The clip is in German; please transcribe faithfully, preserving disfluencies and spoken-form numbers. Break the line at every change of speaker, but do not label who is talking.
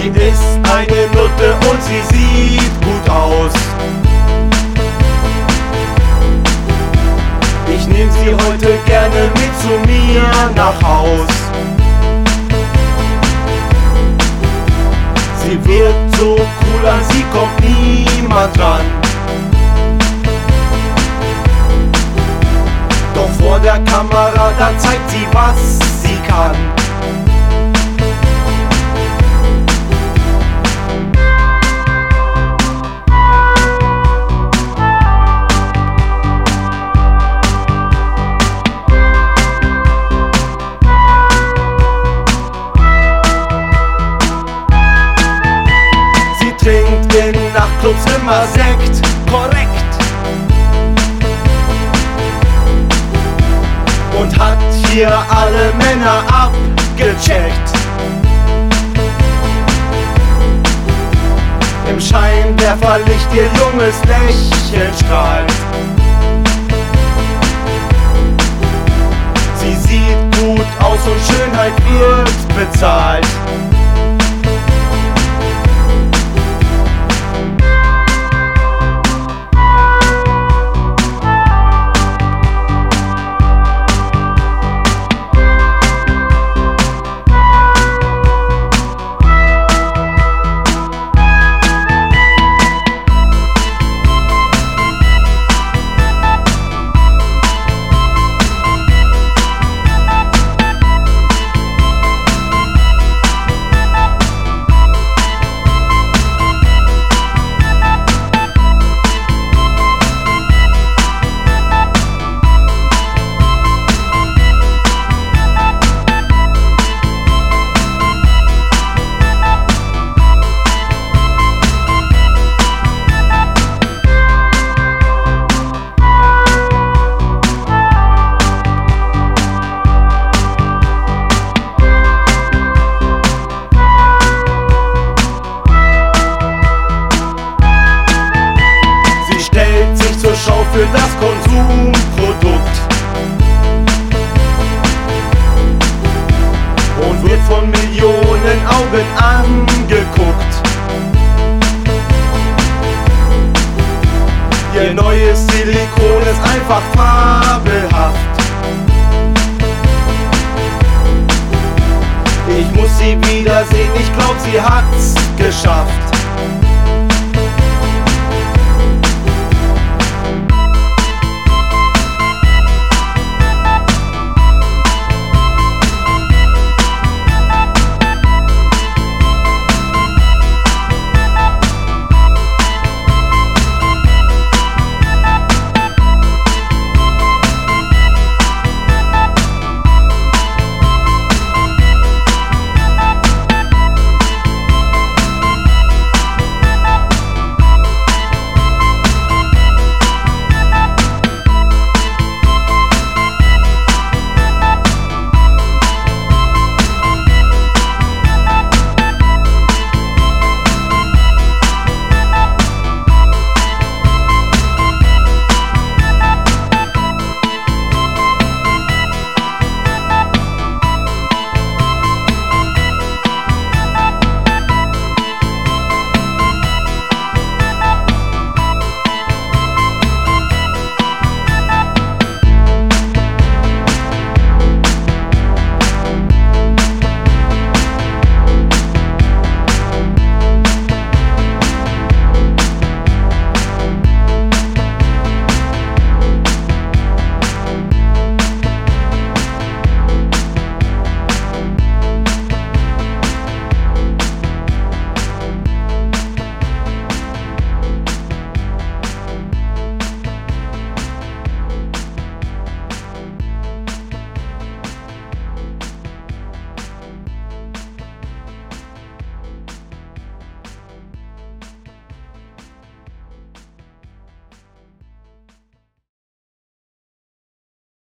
Sie ist eine Nutte und sie sieht gut aus. Ich nehm sie heute gerne mit zu mir nach Haus. Sie wird so cool, an sie kommt niemand ran. Doch vor der Kamera, da zeigt sie, was sie kann. Trinkt in Nachtclubs immer Sekt, korrekt. Und hat hier alle Männer abgecheckt. Im Scheinwerferlicht ihr junges Lächeln strahlt. Sie sieht gut aus und Schönheit wird bezahlt. Schau für das Konsumprodukt und wird von Millionen Augen angeguckt. Ihr neues Silikon ist einfach fabelhaft. Ich muss sie wiedersehen, ich glaub, sie hat's geschafft.